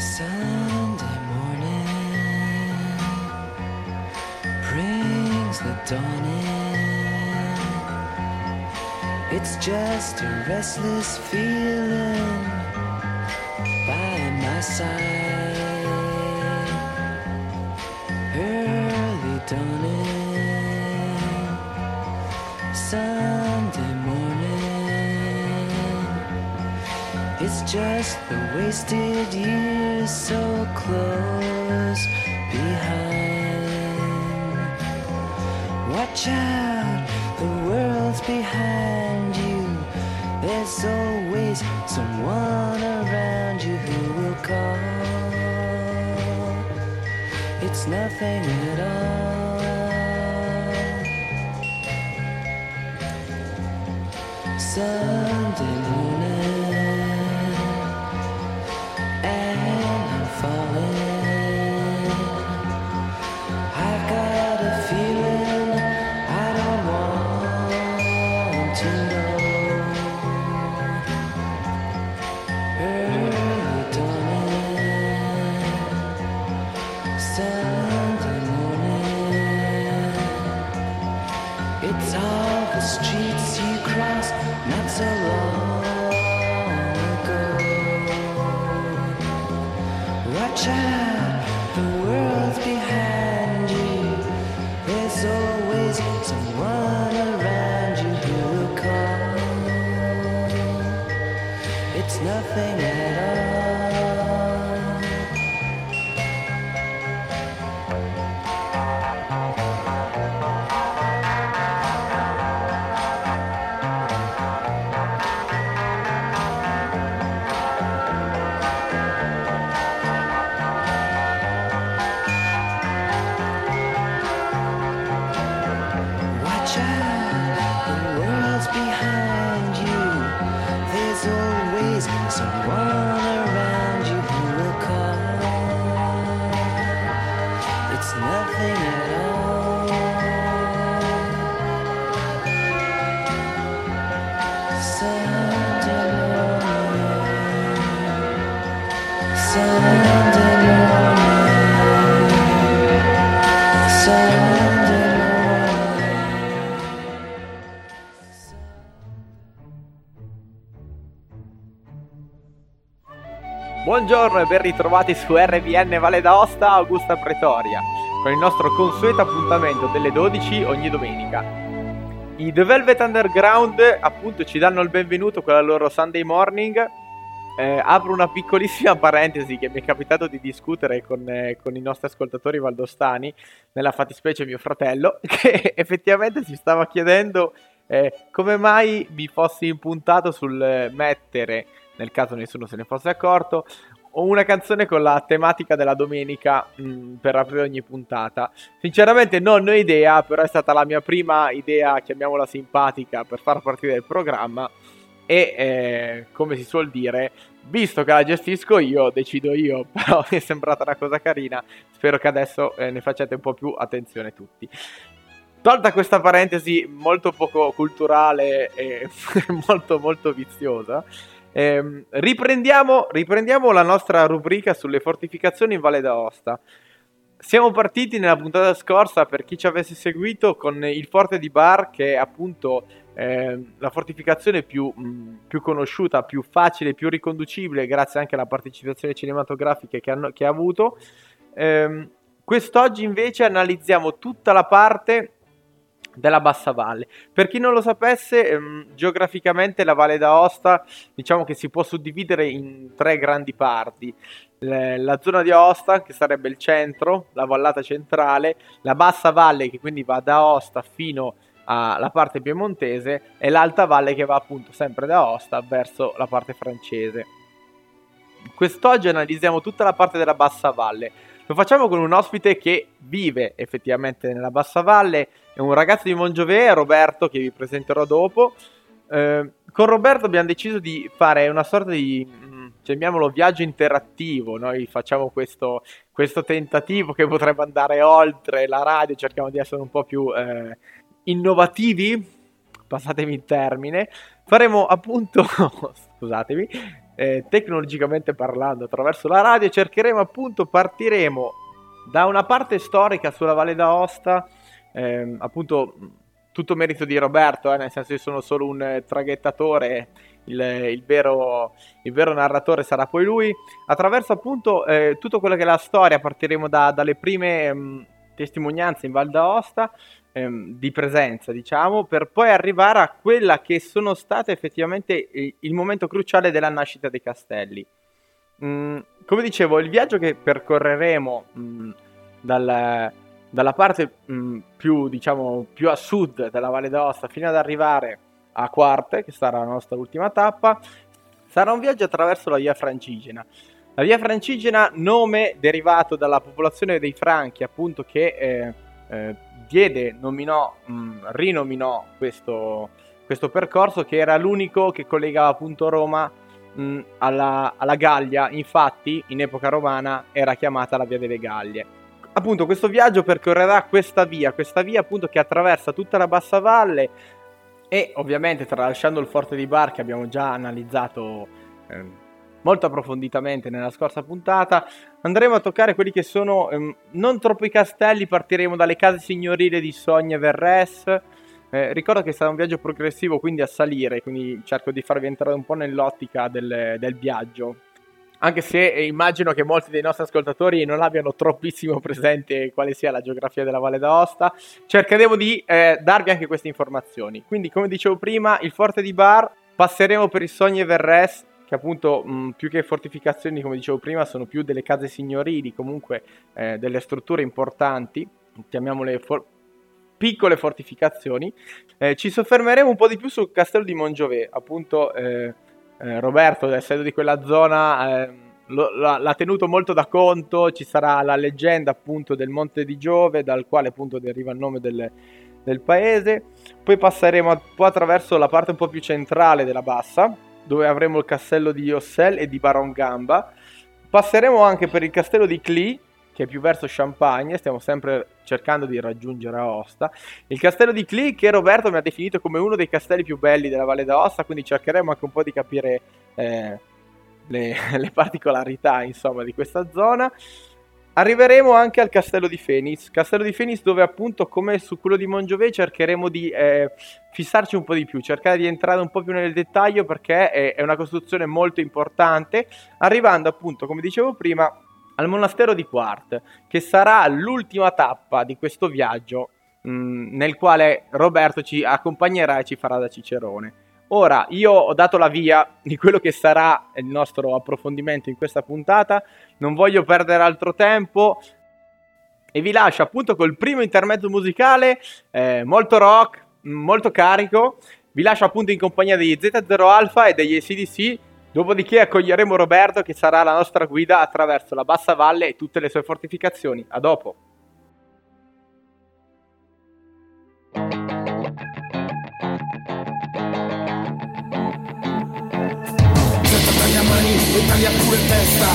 Sunday morning brings the dawn in. It's just a restless feeling by my side. Early dawning Sunday morning. It's just the wasted years so close behind. Watch out, the world's behind you. There's always someone around you who will call. It's nothing at all. Sunday morning, and I'm falling. I've got a feeling I don't want to know. Early dawning Sunday morning. It's all the streets you crossed not so long ago. Watch out, the world's behind you. There's always someone around you who will call. It's nothing at all. Watch out, the world's behind you. There's always someone around you who will call. It's nothing at all. Sunday morning, Sunday morning, Sunday morning. Buongiorno e ben ritrovati su RVN Valle d'Aosta, Augusta Pretoria, con il nostro consueto appuntamento delle 12 ogni domenica. I The Velvet Underground appunto ci danno il benvenuto con la loro Sunday Morning. Apro una piccolissima parentesi che mi è capitato di discutere con i nostri ascoltatori valdostani, nella fattispecie mio fratello, che effettivamente si stava chiedendo come mai mi fossi impuntato sul mettere, nel caso nessuno se ne fosse accorto, una canzone con la tematica della domenica per aprire ogni puntata. Sinceramente non ho idea, però è stata la mia prima idea, chiamiamola simpatica, per far partire il programma e come si suol dire, visto che la gestisco io, decido io, però mi è sembrata una cosa carina, spero che adesso ne facciate un po' più attenzione tutti. Tolta questa parentesi molto poco culturale e molto molto viziosa, riprendiamo la nostra rubrica sulle fortificazioni in Valle d'Aosta. Siamo partiti nella puntata scorsa, per chi ci avesse seguito, con il Forte di Bar, che è appunto la fortificazione più conosciuta, più facile, più riconducibile, grazie anche alla partecipazione cinematografica che ha avuto. Quest'oggi invece analizziamo tutta la parte della Bassa Valle. Per chi non lo sapesse, geograficamente la Valle d'Aosta diciamo che si può suddividere in tre grandi parti: la zona di Aosta, che sarebbe il centro, la vallata centrale, la Bassa Valle, che quindi va da Aosta fino alla parte piemontese, e l'Alta Valle, che va appunto sempre da Aosta verso la parte francese. Quest'oggi analizziamo tutta la parte della Bassa Valle. Lo facciamo con un ospite che vive effettivamente nella Bassa Valle, è un ragazzo di Mongiovè, Roberto, che vi presenterò dopo. Con Roberto abbiamo deciso di fare una sorta di, chiamiamolo, viaggio interattivo. Noi facciamo questo tentativo che potrebbe andare oltre la radio, cerchiamo di essere un po' più innovativi, passatemi il termine. Faremo appunto, scusatemi, tecnologicamente parlando attraverso la radio. Cercheremo appunto, partiremo da una parte storica sulla Valle d'Aosta, appunto tutto merito di Roberto, nel senso io sono solo un traghettatore, il vero narratore sarà poi lui. Attraverso appunto tutto quello che è la storia partiremo dalle prime testimonianze in Val d'Aosta, di presenza, diciamo, per poi arrivare a quella che sono state effettivamente il momento cruciale della nascita dei castelli. Come dicevo, il viaggio che percorreremo dalla parte più, diciamo, più a sud della Valle d'Aosta fino ad arrivare a Quarte, che sarà la nostra ultima tappa, sarà un viaggio attraverso la Via Francigena. La Via Francigena, nome derivato dalla popolazione dei Franchi, appunto, che rinominò questo percorso, che era l'unico che collegava appunto Roma alla Gallia. Infatti in epoca romana era chiamata la Via delle Gallie. Appunto questo viaggio percorrerà questa via appunto che attraversa tutta la bassa valle, e ovviamente tralasciando il forte di Bar, che abbiamo già analizzato molto approfonditamente nella scorsa puntata, andremo a toccare quelli che sono non troppo i castelli. Partiremo dalle case signorili di Sogna e Verres. Ricordo che sarà un viaggio progressivo, quindi a salire, quindi cerco di farvi entrare un po' nell'ottica del viaggio, anche se immagino che molti dei nostri ascoltatori non abbiano troppissimo presente quale sia la geografia della Valle d'Aosta. Cercheremo di darvi anche queste informazioni. Quindi, come dicevo prima, il forte di Bar, passeremo per il Sogna e Verres, che appunto più che fortificazioni, come dicevo prima, sono più delle case signorili, comunque delle strutture importanti, chiamiamole piccole fortificazioni. Ci soffermeremo un po' di più sul castello di Montgiove, appunto. Roberto, essendo di quella zona, l'ha tenuto molto da conto. Ci sarà la leggenda appunto del Monte di Giove, dal quale appunto deriva il nome del paese. Poi passeremo un po' attraverso la parte un po' più centrale della bassa, dove avremo il castello di Ossel e di Baron Gamba. Passeremo anche per il castello di Cly, che è più verso Champagne, stiamo sempre cercando di raggiungere Aosta. Il castello di Cly, che Roberto mi ha definito come uno dei castelli più belli della Valle d'Aosta, quindi cercheremo anche un po' di capire le particolarità, insomma, di questa zona. Arriveremo anche al castello di Fenis, dove appunto, come su quello di Montgiove, cercheremo di fissarci un po' di più, cercare di entrare un po' più nel dettaglio, perché è una costruzione molto importante, arrivando appunto, come dicevo prima, al monastero di Quarte, che sarà l'ultima tappa di questo viaggio, nel quale Roberto ci accompagnerà e ci farà da cicerone. Ora, io ho dato la via di quello che sarà il nostro approfondimento in questa puntata, non voglio perdere altro tempo e vi lascio appunto col primo intermezzo musicale, molto rock, molto carico. Vi lascio appunto in compagnia degli Z0 Alpha e degli AC/DC. Dopodiché accoglieremo Roberto, che sarà la nostra guida attraverso la bassa valle e tutte le sue fortificazioni. A dopo. Taglia mani e taglia pure testa.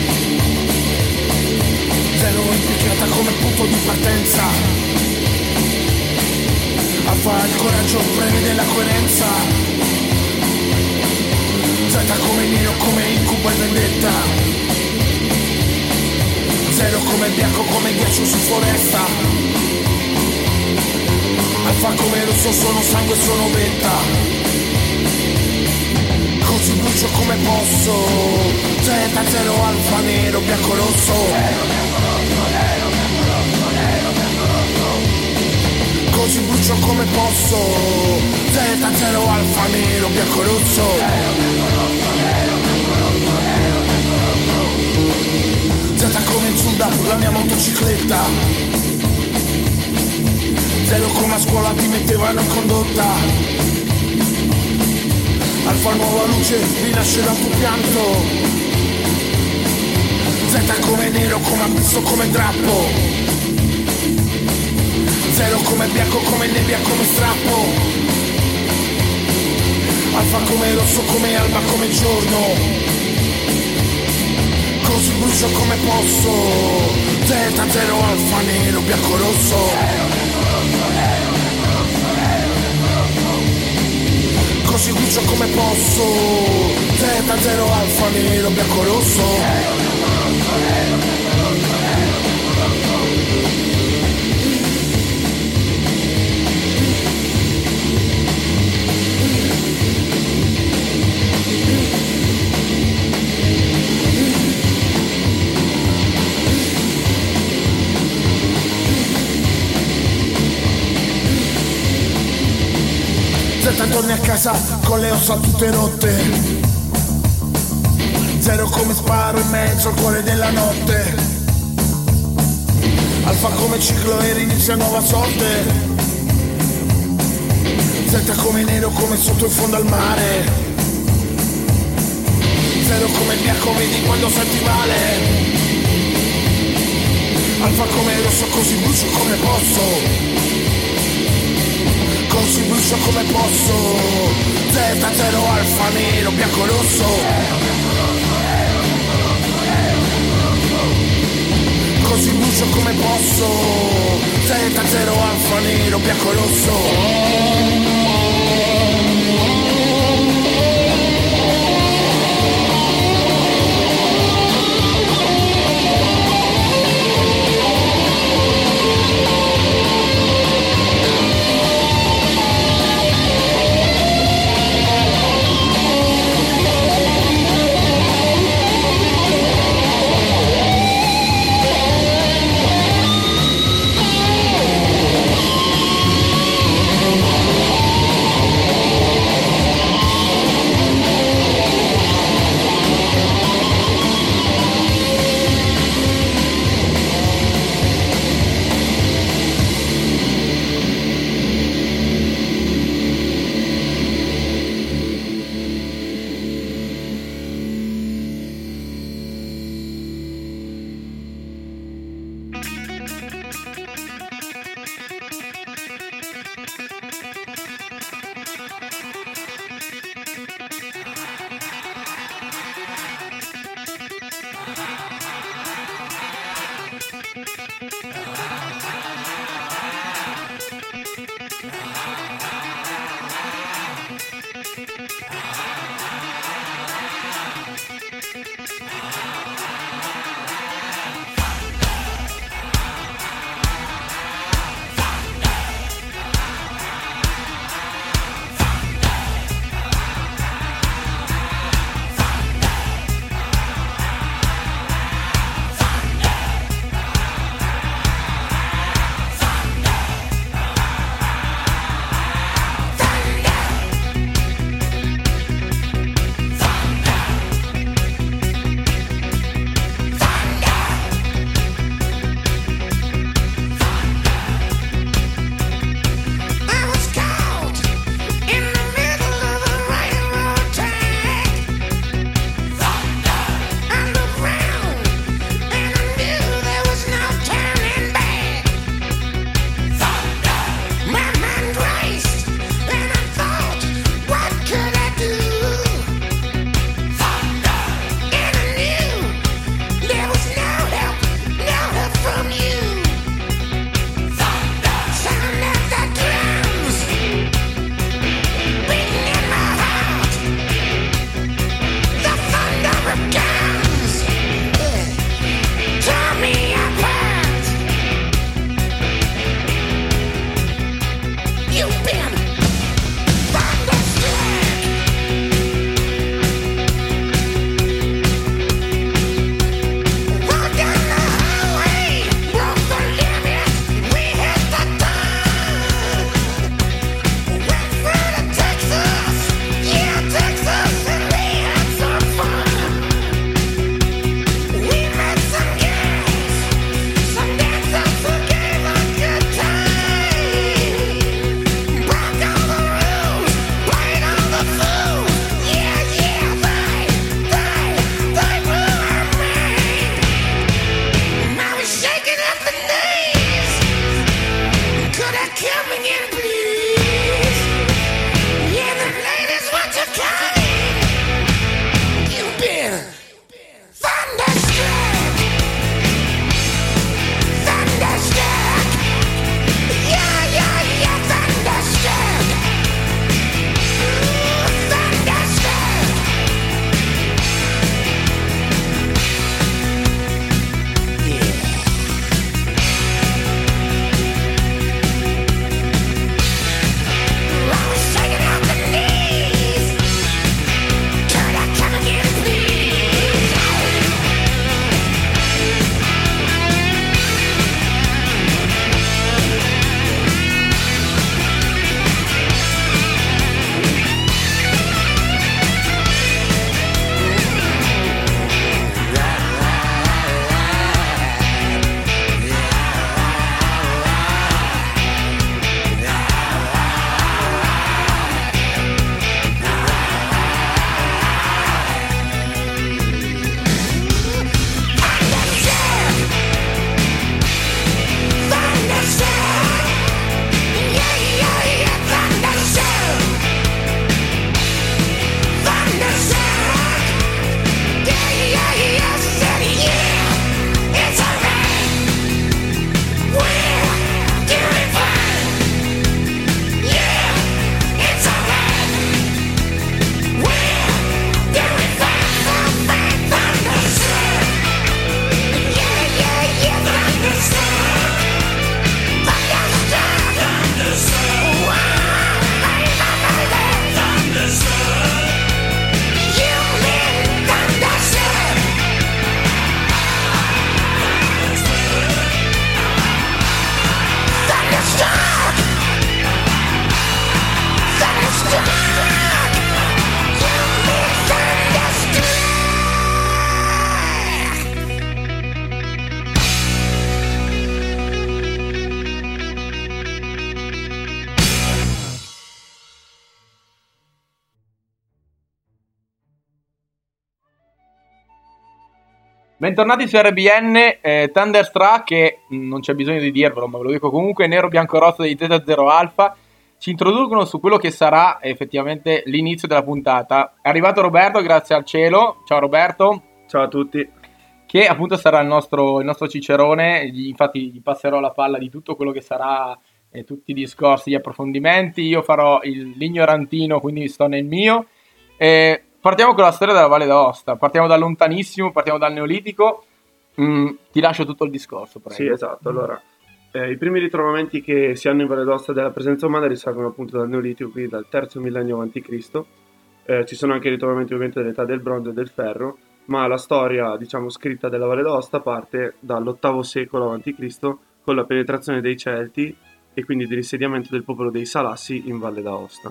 Zero impiegata come punto di partenza. Alfa il coraggio, premi della coerenza. Z come nero, come incubo e vendetta. Zero come bianco, come ghiaccio su foresta. Alfa come rosso, sono sangue, sono vetta. Così brucio come posso. Z0 alfa, nero, bianco, rosso. Nero, bianco, rosso, nero, bianco, rosso, nero, bianco, rosso. Così brucio come posso. Z0 alfa, nero, bianco, rosso. Nero, bianco, rosso, nero, bianco, rosso, nero, bianco, rosso. Z come Zunda, la mia motocicletta. Zero come a scuola ti mettevano in condotta. Alfa nuova luce, rinascerà il tuo pianto. Z come nero, come abisso, come drappo. Zero come bianco, come nebbia, come strappo. Alfa come rosso, come alba, come giorno. Così brucio come posso. Z0 alfa, nero, bianco, rosso. Nero, bianco, rosso, nero, bianco, rosso, nero, bianco, rosso. Così Così brucio come posso, Z0 alfa nero bianco rosso. Z torni a casa con le ossa tutte rotte, zero come sparo in mezzo al cuore della notte, alfa come ciclo e inizia nuova sorte, Z come nero come sotto in fondo al mare, zero come bianco vedi quando senti male, alfa come rosso così brucio come posso, così brucio come posso, Z0 alfa nero bianco rosso. Così brucio come posso, Z0 alfa nero bianco rosso. Bentornati su RBN, Thunderstruck, che non c'è bisogno di dirvelo, ma ve lo dico comunque, nero bianco rosso di Z0 Alpha, ci introducono su quello che sarà effettivamente l'inizio della puntata. È arrivato Roberto, grazie al cielo. Ciao Roberto. Ciao a tutti. Che appunto sarà il nostro cicerone, infatti gli passerò la palla di tutto quello che sarà, tutti i discorsi, gli approfondimenti. Io farò l'ignorantino, quindi sto nel mio. Partiamo con la storia della Valle d'Aosta, partiamo da lontanissimo, partiamo dal Neolitico. Ti lascio tutto il discorso, prego. Sì, esatto. Allora, i primi ritrovamenti che si hanno in Valle d'Aosta della presenza umana risalgono appunto dal Neolitico, quindi dal terzo millennio a.C. Ci sono anche ritrovamenti ovviamente dell'età del bronzo e del ferro, ma la storia, diciamo, scritta della Valle d'Aosta parte dall'VIII secolo a.C. con la penetrazione dei Celti e quindi dell'insediamento del popolo dei Salassi in Valle d'Aosta.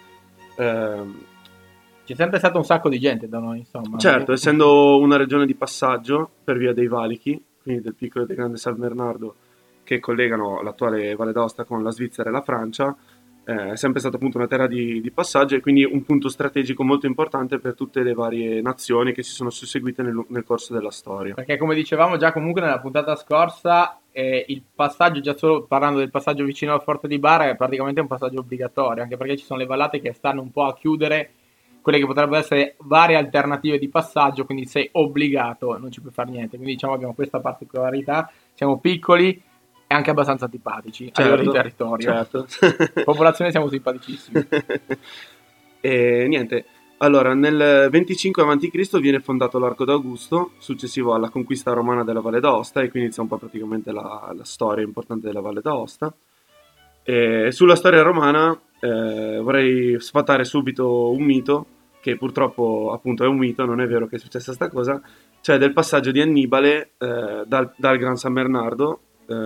C'è sempre stato un sacco di gente da noi, insomma. Certo, essendo una regione di passaggio per via dei valichi, quindi del piccolo e del grande San Bernardo, che collegano l'attuale Valle d'Aosta con la Svizzera e la Francia, è sempre stata appunto una terra di passaggio e quindi un punto strategico molto importante per tutte le varie nazioni che si sono susseguite nel corso della storia. Perché come dicevamo già comunque nella puntata scorsa, il passaggio, già solo parlando del passaggio vicino al Forte di Bar, è praticamente un passaggio obbligatorio, anche perché ci sono le vallate che stanno un po' a chiudere quelle che potrebbero essere varie alternative di passaggio, quindi sei obbligato, non ci puoi fare niente. Quindi diciamo abbiamo questa particolarità, siamo piccoli e anche abbastanza antipatici a livello di territorio. Certo. Popolazione siamo simpaticissimi. E niente, allora nel 25 a.C. viene fondato l'Arco d'Augusto, successivo alla conquista romana della Valle d'Aosta, e qui inizia un po' praticamente la storia importante della Valle d'Aosta. E sulla storia romana vorrei sfatare subito un mito, che purtroppo appunto è un mito, non è vero che è successa sta cosa, cioè del passaggio di Annibale dal Gran San Bernardo.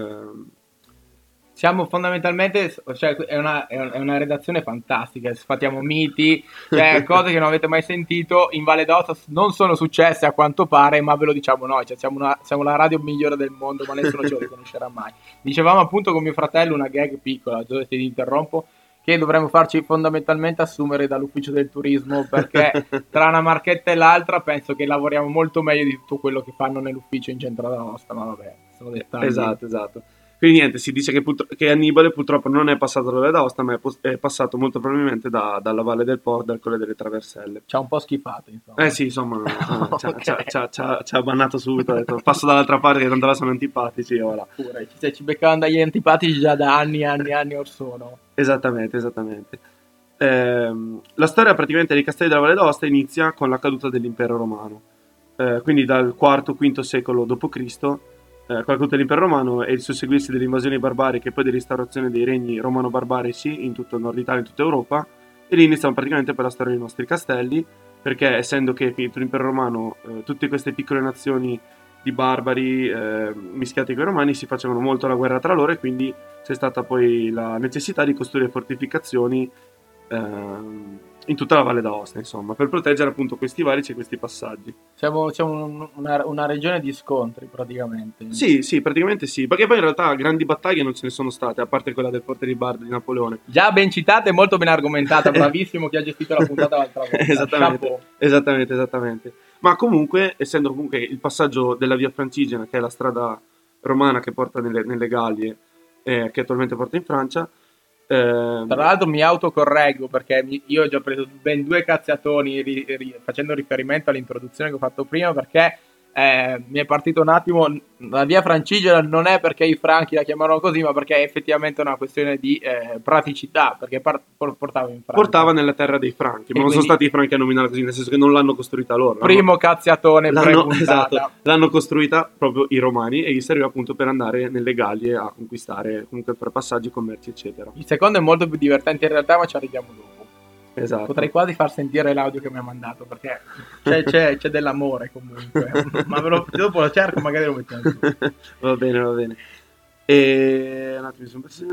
Siamo fondamentalmente, cioè, è una redazione fantastica, sfatiamo miti, cioè cose che non avete mai sentito in Valle d'Aosta non sono successe a quanto pare, ma ve lo diciamo noi, cioè, siamo la radio migliore del mondo, ma nessuno ce lo riconoscerà mai. Dicevamo appunto con mio fratello una gag piccola, Giuseppe ti interrompo, che dovremmo farci fondamentalmente assumere dall'ufficio del turismo, perché tra una marchetta e l'altra penso che lavoriamo molto meglio di tutto quello che fanno nell'ufficio in centro d'Aosta, ma vabbè, sono dettagli. Esatto. Quindi niente, si dice che Annibale purtroppo non è passato dalla Valle d'Aosta, ma è passato molto probabilmente dalla Valle del Po, dal Colle delle Traverselle. Ci ha un po' schifato, insomma. Sì, insomma, Okay. ci ha bannato subito, ha detto passo dall'altra parte che tanto là sono antipatici e voilà. Pure, ci beccavano dagli antipatici già da anni or sono. Esattamente. La storia praticamente dei castelli della Valle d'Aosta inizia con la caduta dell'impero romano, quindi dal IV-V secolo d.C., con la caduta dell'impero romano e il susseguirsi delle invasioni barbariche e poi dell'instaurazione dei regni romano-barbarici in tutto il nord Italia e in tutta Europa, e lì iniziamo praticamente per la storia dei nostri castelli, perché essendo che finito l'impero romano tutte queste piccole nazioni di barbari mischiati con i romani si facevano molto la guerra tra loro, e quindi c'è stata poi la necessità di costruire fortificazioni in tutta la Valle d'Aosta, insomma, per proteggere appunto questi valici e questi passaggi. Siamo una regione di scontri praticamente. Sì, praticamente sì, perché poi in realtà grandi battaglie non ce ne sono state, a parte quella del Forte di Bar di Napoleone. Già ben citata e molto ben argomentata, bravissimo chi ha gestito la puntata l'altra volta. Esattamente. Ma comunque, essendo comunque il passaggio della Via Francigena, che è la strada romana che porta nelle Gallie, che attualmente porta in Francia. Tra l'altro mi autocorreggo, perché io ho già preso ben 2 cazziatoni facendo riferimento all'introduzione che ho fatto prima, perché mi è partito un attimo. La Via Francigena non è perché i franchi la chiamano così, ma perché è effettivamente una questione di praticità, perché portava in Francia. Portava nella terra dei franchi, ma non sono stati i franchi a nominarla così, nel senso che non l'hanno costruita loro. Primo cazziatone pre-puntata. Esatto, l'hanno costruita proprio i romani e gli serviva appunto per andare nelle Gallie a conquistare, comunque per passaggi, commerci, eccetera. Il secondo è molto più divertente in realtà, ma ci arriviamo dopo. Esatto. Potrei quasi far sentire l'audio che mi ha mandato, perché c'è dell'amore comunque. Ma dopo lo cerco, magari lo mettiamo su. Va bene. E un attimo,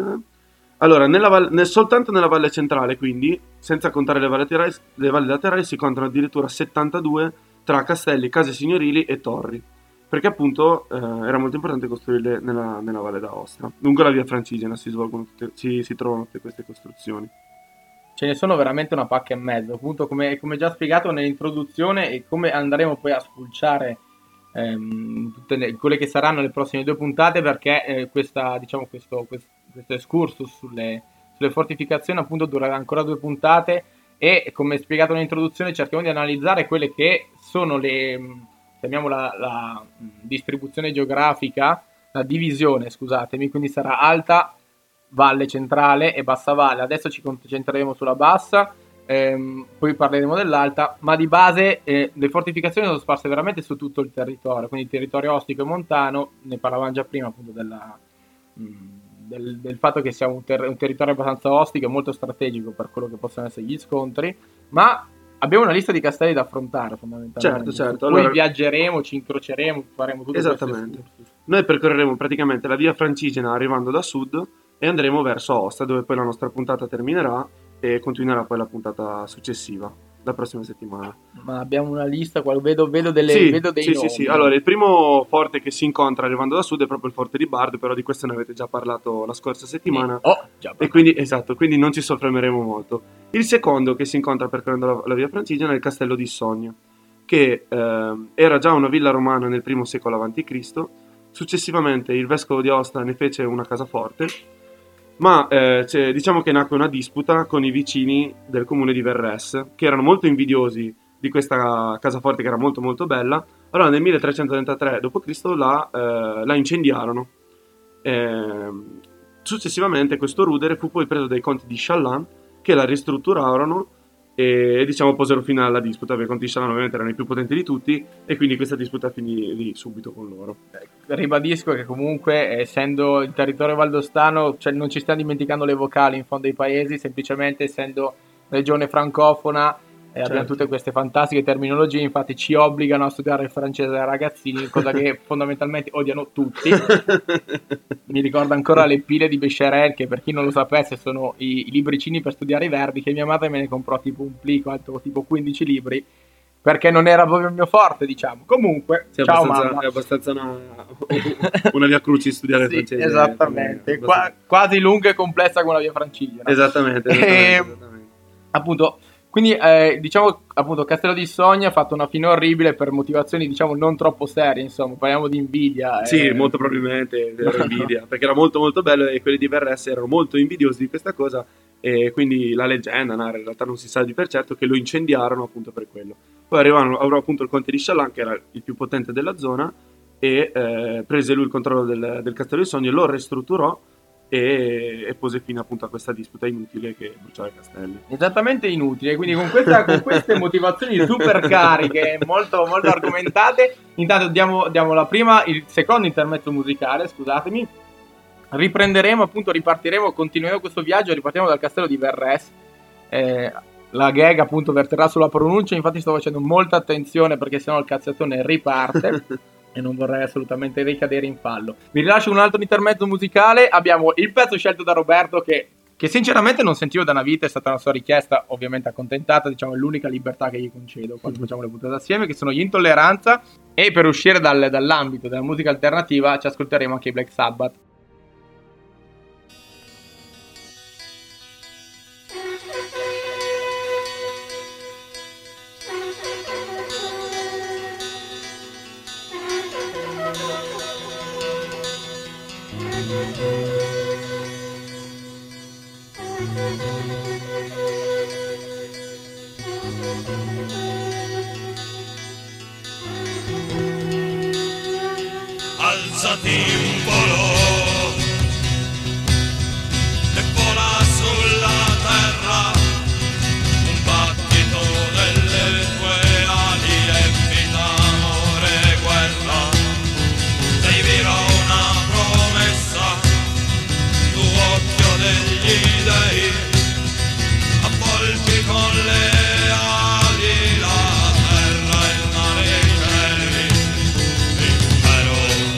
allora, soltanto nella valle centrale, quindi, senza contare le valli laterali, si contano addirittura 72 tra castelli, case signorili e torri, perché appunto era molto importante costruirle nella Valle d'Aosta. Lungo la Via Francigena si trovano tutte queste costruzioni. Ce ne sono veramente una pacca e mezzo, appunto come già spiegato nell'introduzione, e come andremo poi a spulciare quelle che saranno le prossime 2 puntate, perché questo excursus sulle fortificazioni appunto durerà ancora 2 puntate, e come spiegato nell'introduzione cerchiamo di analizzare quelle che sono chiamiamola la distribuzione geografica, la divisione, scusatemi, quindi sarà alta, valle centrale e bassa valle. Adesso ci concentreremo sulla bassa, poi parleremo dell'alta, ma di base le fortificazioni sono sparse veramente su tutto il territorio, quindi il territorio ostico e montano. Ne parlavamo già prima appunto del fatto che sia un territorio abbastanza ostico e molto strategico per quello che possono essere gli scontri, ma abbiamo una lista di castelli da affrontare fondamentalmente. Certo. Poi Allora, viaggeremo, ci incroceremo, faremo tutto esattamente. Noi percorreremo praticamente la via Francigena arrivando da sud e andremo verso Aosta, dove poi la nostra puntata terminerà e continuerà poi la puntata successiva, la prossima settimana. Ma abbiamo una lista qua, vedo dei nomi. Sì. Allora, il primo forte che si incontra arrivando da sud è proprio il forte di Bard, però di questo ne avete già parlato la scorsa settimana. E quindi non ci soffermeremo molto. Il secondo che si incontra percorrendo la via Francigena è il castello di Sogna, che era già una villa romana nel I secolo a.C. Successivamente il vescovo di Aosta ne fece una casaforte, ma diciamo che nacque una disputa con i vicini del comune di Verres, che erano molto invidiosi di questa casaforte che era molto molto bella. Allora nel 1333 d.C. la incendiarono. Successivamente questo rudere fu poi preso dai conti di Challant, che la ristrutturarono e diciamo posero fine alla disputa, perché i conti di Challant ovviamente erano i più potenti di tutti, e quindi questa disputa finì lì subito con loro. Ribadisco che comunque, essendo il territorio valdostano, cioè non ci stiamo dimenticando le vocali in fondo ai paesi, semplicemente essendo regione francofona, abbiamo tutte queste fantastiche terminologie, infatti ci obbligano a studiare il francese ai ragazzini, cosa che fondamentalmente odiano tutti. Mi ricordo ancora le pile di Becherel, che per chi non lo sapesse sono i libricini per studiare i verbi, che mia madre me ne comprò tipo un plico alto tipo 15 libri, perché non era proprio il mio forte, diciamo. Comunque, sì, ciao mamma. È abbastanza una via crucis studiare il francese. Esattamente, quasi lunga e complessa come la via Francigena. Esattamente. Appunto, quindi diciamo appunto Castello di Sogna ha fatto una fine orribile per motivazioni diciamo non troppo serie, insomma, parliamo di invidia. Sì, molto probabilmente era invidia, perché era molto molto bello e quelli di Verres erano molto invidiosi di questa cosa, e quindi la leggenda narra, in realtà non si sa di per certo, che lo incendiarono appunto per quello. Poi arrivarono appunto il conte di Challant, che era il più potente della zona, e prese lui il controllo del Castello di Sogna, lo ristrutturò e pose fine appunto a questa disputa inutile che bruciava i castelli. Esattamente inutile, quindi con queste motivazioni super cariche, molto, molto argomentate, intanto diamo il secondo intermezzo musicale, scusatemi, ripartiremo, continueremo questo viaggio, ripartiamo dal castello di Verres. La gag appunto verterà sulla pronuncia, infatti sto facendo molta attenzione perché sennò il cazziatone riparte e non vorrei assolutamente ricadere in fallo. Vi rilascio un altro intermezzo musicale. Abbiamo il pezzo scelto da Roberto che sinceramente non sentivo da una vita, è stata una sua richiesta, ovviamente accontentata, diciamo è l'unica libertà che gli concedo quando facciamo le puntate assieme, che sono gli Intolleranza, e per uscire dall'ambito della musica alternativa ci ascolteremo anche i Black Sabbath. Alzati un volo e vola sulla terra, un battito delle tue ali e vita, amore, guerra. Sei viva una promessa, tu occhio degli dei, avvolti con le ali la terra, il mare, i cieli, l'impero.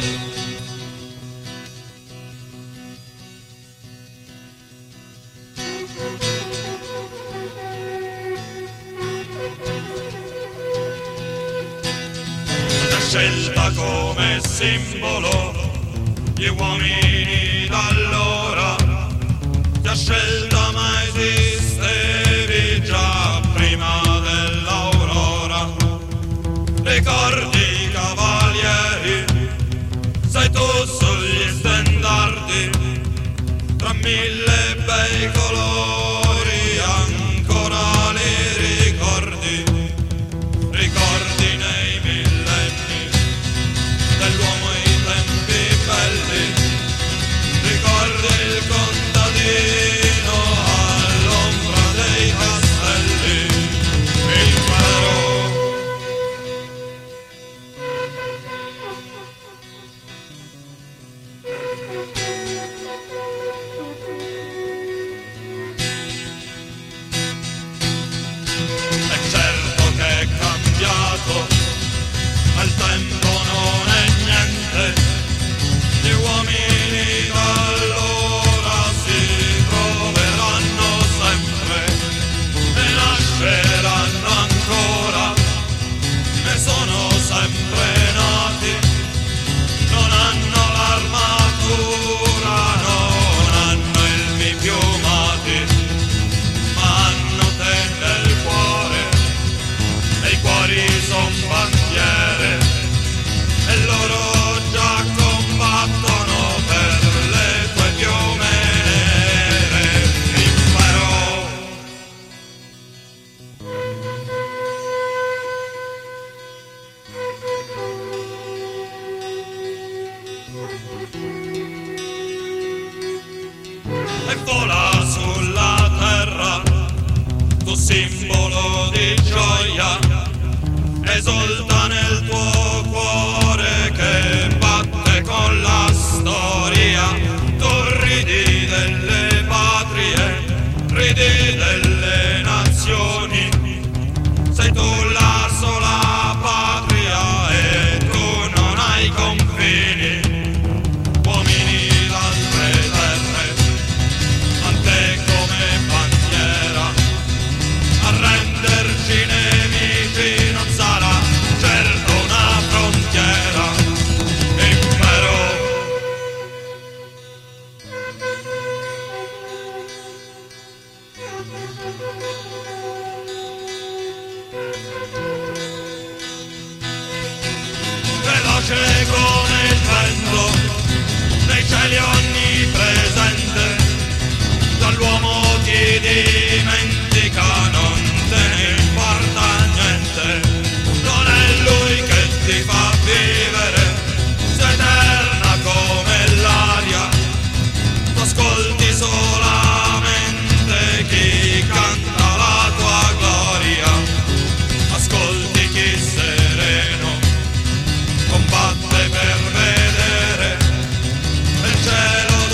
Scelta come simbolo gli uomini d'allora, ti ha scelta ma esistevi già prima dell'aurora. Ricordi cavalieri mille bei colori, ancora li ricordi, ricordi nei millenni dell'uomo e i tempi belli, ricordi il contadino all'ombra dei castelli, impero. È certo che è cambiato, ma il tempo non è niente. Gli uomini d'allora si troveranno sempre e nasceranno ancora, ne sono sempre nati, non hanno l'armatura, non hanno elmi piumati, ma hanno te nel cuore, e i cuori son bandiere, e loro già combattono per le tue piume nere, impero. E vola sulla terra, tu simbolo di gioia, esulta nel tuo cuore che batte con la storia. Tu ridi delle patrie, ridi delle nazioni, sei tu la sola patria e tu non hai confini. Uomini d'altre terre, a te come bandiera, a renderci nemici non sarà certo una frontiera, impero. Veloce come il vento, nei cieli onnipresente, dall'uomo ti dimentica, non te ne importa niente. Non è lui che ti fa vivere, sei eterna come l'aria, tu ascolti solamente chi canta la tua gloria, ascolti chi sereno combatte per vedere il cielo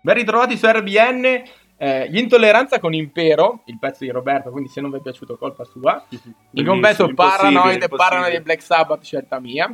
Ben ritrovati su RBN. L'intolleranza con Impero, il pezzo di Roberto, quindi se non vi è piaciuto colpa sua. In compenso Paranoid e Paranoid di Black Sabbath, scelta mia.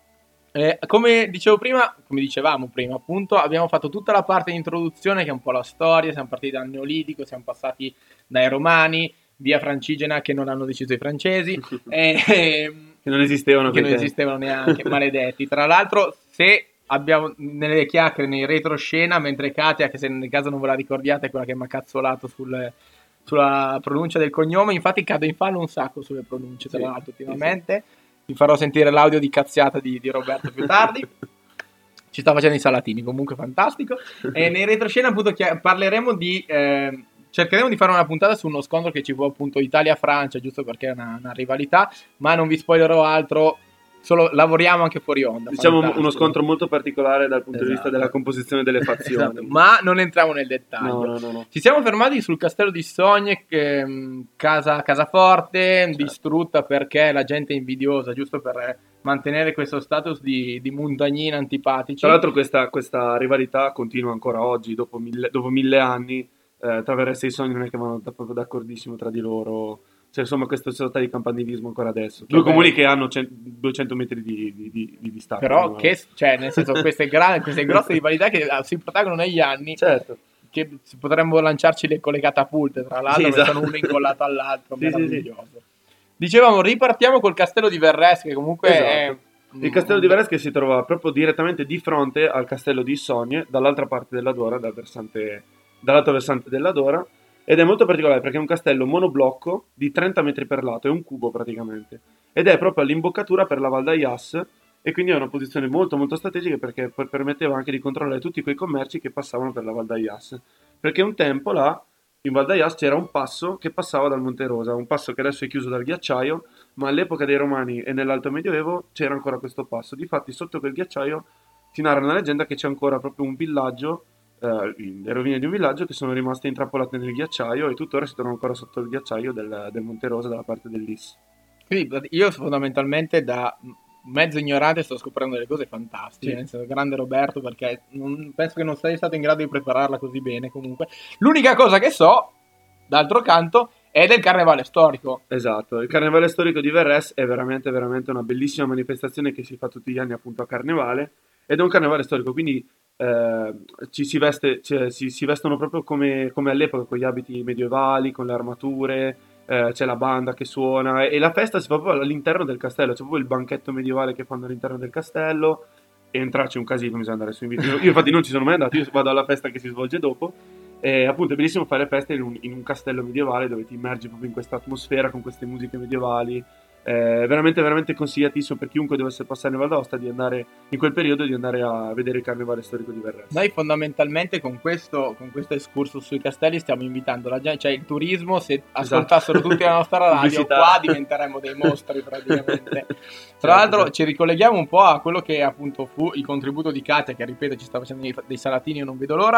Come dicevamo prima, appunto, abbiamo fatto tutta la parte di introduzione che è un po' la storia, siamo partiti dal Neolitico, siamo passati dai Romani, via Francigena che non hanno deciso i francesi, Che non esistevano. che non esistevano neanche, maledetti. Tra l'altro, se abbiamo nelle chiacchiere, nei retroscena, mentre Katia, che se nel caso non ve la ricordiate, è quella che mi ha cazzolato sulla pronuncia del cognome, infatti cado in fallo un sacco sulle pronunce, tra l'altro, ultimamente. Vi farò sentire l'audio di cazziata di Roberto più tardi. Ci sta facendo i salatini, comunque fantastico. E nei retroscena appunto parleremo di... cercheremo di fare una puntata su uno scontro che ci fu appunto Italia-Francia, giusto perché è una rivalità, ma non vi spoilerò altro, solo lavoriamo anche fuori onda. Diciamo fantastico. Uno scontro molto particolare dal punto di vista della composizione delle fazioni. Esatto, ma non entriamo nel dettaglio. No. Ci siamo fermati sul castello di Sogne, casaforte, distrutta perché la gente è invidiosa, giusto per mantenere questo status di montagnina antipatici. Tra l'altro questa rivalità continua ancora oggi, dopo 1000 anni, tra Verres e i Sogni non è che vanno proprio d'accordissimo tra di loro. Cioè, insomma, questa sorta di campanilismo ancora adesso. Due comuni che hanno 200 metri di distacco. Però, nel senso, queste grosse rivalità che si protraggono negli anni, certo, che potremmo lanciarci con le catapulte, tra l'altro, sì, che esatto. sono uno incollato all'altro, Sì, meraviglioso. Sì. Dicevamo, ripartiamo col castello di Verres, che comunque è... Il castello di Verres che si trova proprio direttamente di fronte al castello di Sogne, dall'altra parte della Dora, dall'altro versante della Dora. Ed è molto particolare perché è un castello monoblocco di 30 metri per lato, è un cubo praticamente, ed è proprio all'imboccatura per la Val d'Ayas, e quindi è una posizione molto molto strategica perché permetteva anche di controllare tutti quei commerci che passavano per la Val d'Ayas, perché un tempo là in Val d'Ayas c'era un passo che passava dal Monte Rosa, un passo che adesso è chiuso dal ghiacciaio, ma all'epoca dei Romani e nell'Alto Medioevo c'era ancora questo passo. Difatti sotto quel ghiacciaio si narra una leggenda che c'è ancora proprio un villaggio, le rovine di un villaggio che sono rimaste intrappolate nel ghiacciaio e tuttora si trovano ancora sotto il ghiacciaio del Monte Rosa dalla parte dell'Is. Quindi io fondamentalmente da mezzo ignorante sto scoprendo delle cose fantastiche, Sì. nel senso, grande Roberto, perché penso che non sei stato in grado di prepararla così bene comunque. L'unica cosa che so, d'altro canto, è del carnevale storico. Esatto, il carnevale storico di Verres è veramente veramente una bellissima manifestazione che si fa tutti gli anni appunto a carnevale, ed è un carnevale storico, quindi si vestono proprio come all'epoca, con gli abiti medievali, con le armature, c'è la banda che suona e la festa si fa proprio all'interno del castello, c'è proprio il banchetto medievale che fanno all'interno del castello, entra, c'è un casino, bisogna andare su invito. Io infatti non ci sono mai andato, io vado alla festa che si svolge dopo, e appunto è bellissimo fare feste in un castello medievale dove ti immergi proprio in questa atmosfera con queste musiche medievali. Veramente veramente consigliatissimo per chiunque dovesse passare in Val d'Aosta di andare in quel periodo, di andare a vedere il carnevale storico di Verres. Noi fondamentalmente con questo excursus sui castelli stiamo invitando la gente, cioè il turismo, se ascoltassero tutti la nostra radio, Pubblicità. qua diventeremmo dei mostri praticamente. Tra l'altro ci ricolleghiamo un po' a quello che appunto fu il contributo di Katia, che ripeto ci sta facendo dei salatini, io non vedo l'ora.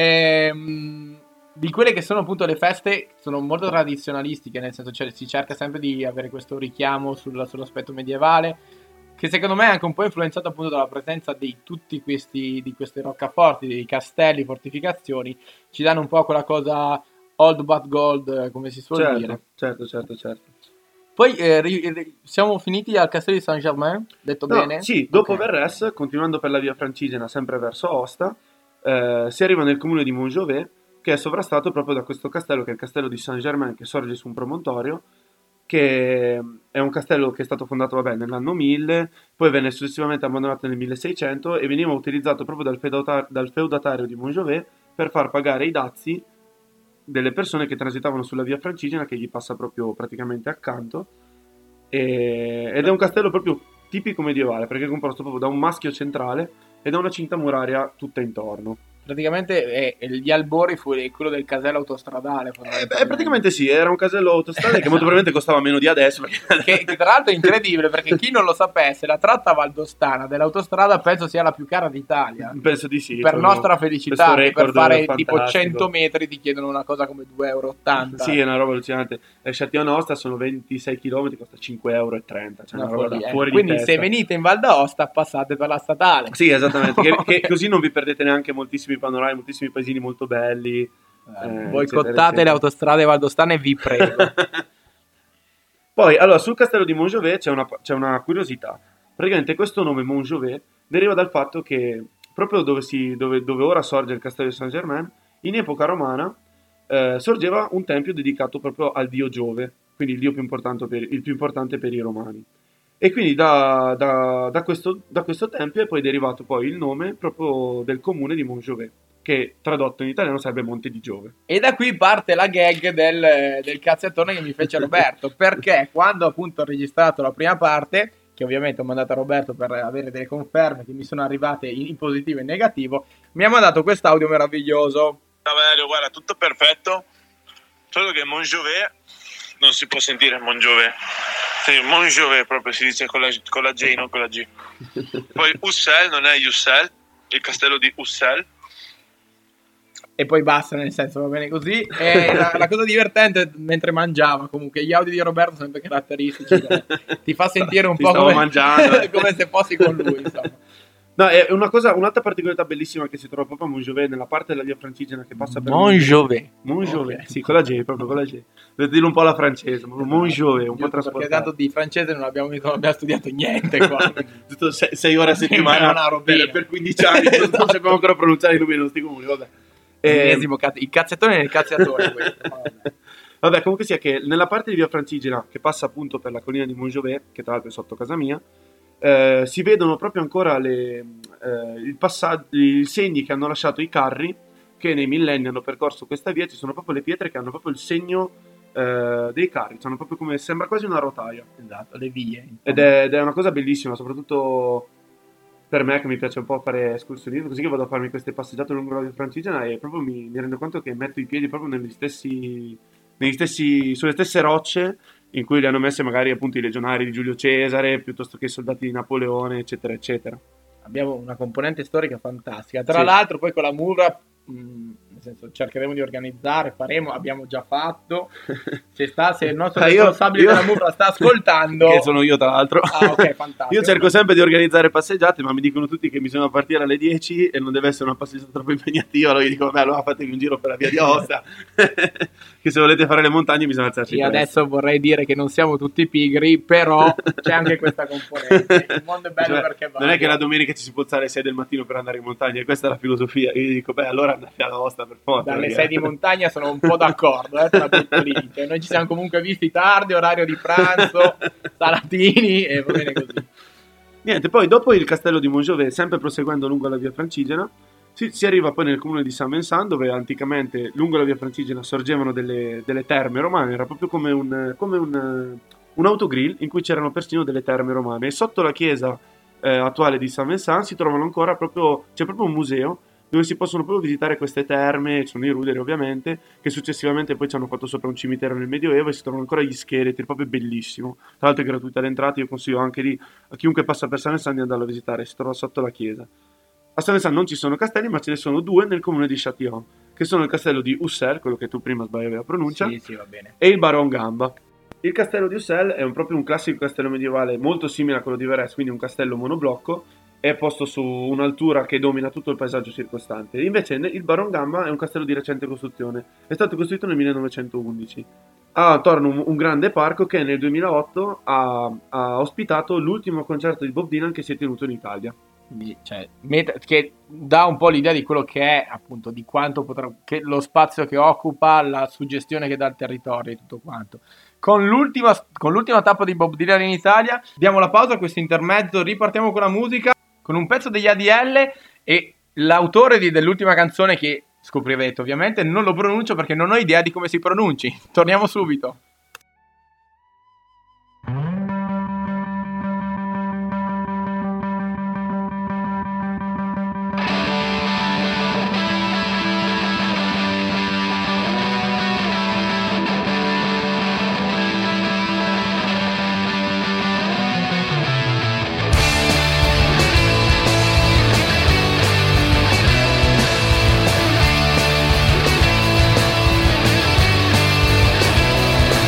Di quelle che sono appunto le feste, sono molto tradizionalistiche, nel senso si cerca sempre di avere questo richiamo sull'aspetto medievale, che secondo me è anche un po' influenzato appunto dalla presenza di questi roccaforti, dei castelli, fortificazioni, ci danno un po' quella cosa old but gold, come si suol dire. Certo. Poi siamo finiti al castello di Saint-Germain, detto No, bene? sì, dopo Ok. Verres, continuando per la via Francigena sempre verso Aosta, si arriva nel comune di Montjovet, che è sovrastato proprio da questo castello, che è il castello di Saint-Germain, che sorge su un promontorio, che è un castello che è stato fondato nell'anno 1000, poi venne successivamente abbandonato nel 1600 e veniva utilizzato proprio dal feudatario di Montjovet per far pagare i dazi delle persone che transitavano sulla via Francigena, che gli passa proprio praticamente accanto, ed è un castello proprio tipico medievale, perché è composto proprio da un maschio centrale e da una cinta muraria tutta intorno. Praticamente gli albori fu quello del casello autostradale. Praticamente sì, era un casello autostradale che molto probabilmente costava meno di adesso. Che tra l'altro è incredibile, perché chi non lo sapesse, la tratta valdostana dell'autostrada penso sia la più cara d'Italia. Penso di sì. Per nostra felicità, per record fare fantastico. tipo 100 metri ti chiedono una cosa come 2,80 €. Sì, è una roba allucinante. Sciattiano Aosta sono 26 km, costa 5,30 €. Cioè una roba da fuori Quindi di se testa. venite in Val d'Aosta passate per la statale. Sì, esattamente, che così non vi perdete neanche moltissimi moltissimi panorami, moltissimi paesini molto belli. Boicottate eccetera, le autostrade valdostane, vi prego. Poi, allora, sul castello di Montjovet c'è una curiosità. Praticamente questo nome Montjovet deriva dal fatto che proprio dove ora sorge il castello di Saint-Germain, in epoca romana sorgeva un tempio dedicato proprio al dio Giove, quindi il dio più importante per i romani. E quindi da questo tempio è poi derivato poi il nome proprio del comune di Montjovet, che tradotto in italiano sarebbe Monte di Giove. E da qui parte la gag del cazziatone che mi fece Roberto, perché quando appunto ho registrato la prima parte, che ovviamente ho mandato a Roberto per avere delle conferme che mi sono arrivate in positivo e in negativo, mi ha mandato quest'audio meraviglioso. Valerio, guarda, tutto perfetto, solo che Montjovet non si può sentire Montjovet. Sì, Montjovet proprio si dice con la J, non con la G. Poi Ussel non è Ussel, il castello di Ussel. E poi basta, nel senso, va bene così. E la cosa divertente, mentre mangiava, comunque, gli audio di Roberto sono sempre caratteristici. Ti fa sentire un po' come, mangiando. come se fossi con lui, insomma. No, è un'altra particolarità bellissima che si trova proprio a Montjovet, nella parte della via Francigena che passa per Montjovet. Montjovet, sì, con la J, proprio con la J. Dovete dirlo un po' alla francese, ma Montjovet, un po' Perché trasportato. tanto di francese non abbiamo studiato niente qua. Tutto 6 ore a settimana una robina. per 15 anni, non sappiamo ancora pronunciare i nomi dei nostri comuni, vabbè. Il cazziatone nel cazziatore questo. Vabbè, comunque sia che nella parte di via Francigena, che passa appunto per la collina di Montjovet, che tra l'altro è sotto casa mia, si vedono proprio ancora i segni che hanno lasciato i carri che nei millenni hanno percorso questa via. Ci sono proprio le pietre che hanno proprio il segno dei carri, sono proprio come, sembra quasi una rotaia. Esatto, le vie. Ed è una cosa bellissima, soprattutto per me che mi piace un po' fare escursionismo, così che vado a farmi queste passeggiate lungo la via Francigena e proprio mi rendo conto che metto i piedi proprio sulle stesse rocce in cui li hanno messe magari appunto i legionari di Giulio Cesare piuttosto che i soldati di Napoleone, eccetera eccetera. Abbiamo una componente storica fantastica. Tra Sì. l'altro poi con la Murra, nel senso, cercheremo di organizzare, abbiamo già fatto. Se il nostro responsabile della Murra sta ascoltando, Che sono io tra l'altro. Ah, ok, fantastico. Io cerco sempre di organizzare passeggiate, ma mi dicono tutti che bisogna partire alle 10 e non deve essere una passeggiata troppo impegnativa. Allora io dico, vabbè, allora fatevi un giro per la via di Aosta. Che se volete fare le montagne bisogna alzarci Io presto. adesso vorrei dire che non siamo tutti pigri, però c'è anche questa componente. Il mondo è bello Cioè, perché va. non è che la domenica ci si può alzare alle 6 del mattino per andare in montagna, e questa è la filosofia. Io dico, beh, allora andate alla Aosta per forza. Dalle perché- 6 di montagna sono un po' d'accordo, te la butto lì. Cioè, noi ci siamo comunque visti tardi, orario di pranzo, salatini e va bene così. Niente, poi dopo il castello di Montjovet, sempre proseguendo lungo la via Francigena, si arriva poi nel comune di Saint-Vincent, dove anticamente lungo la via Francigena sorgevano delle terme romane. Era proprio come un autogrill in cui c'erano persino delle terme romane. E sotto la chiesa attuale di Saint-Vincent si trovano ancora c'è proprio un museo dove si possono proprio visitare queste terme. Ci sono i ruderi ovviamente, che successivamente poi ci hanno fatto sopra un cimitero nel Medioevo, e si trovano ancora gli scheletri, proprio bellissimo. Tra l'altro è gratuita l'entrata, io consiglio anche lì a chiunque passa per Saint-Vincent di andarlo a visitare, si trova sotto la chiesa. A Saint-Vincent non ci sono castelli, ma ce ne sono due nel comune di Châtillon, che sono il castello di Ussel, quello che tu prima sbagliavi la pronuncia, Sì, va bene. e il Baron Gamba. Il castello di Ussel è proprio un classico castello medievale molto simile a quello di Verres, quindi un castello monoblocco, è posto su un'altura che domina tutto il paesaggio circostante. Invece il Baron Gamba è un castello di recente costruzione, è stato costruito nel 1911. Ha attorno un grande parco che nel 2008 ha ospitato l'ultimo concerto di Bob Dylan che si è tenuto in Italia. Quindi, che dà un po' l'idea di quello che è, appunto, di quanto che lo spazio che occupa, la suggestione che dà al territorio e tutto quanto. Con l'ultima tappa di Bob Dylan in Italia, diamo la pausa a questo intermezzo, ripartiamo con la musica, con un pezzo degli ADL, e l'autore dell'ultima canzone, che scoprirete ovviamente, non lo pronuncio perché non ho idea di come si pronunci. Torniamo subito. Thank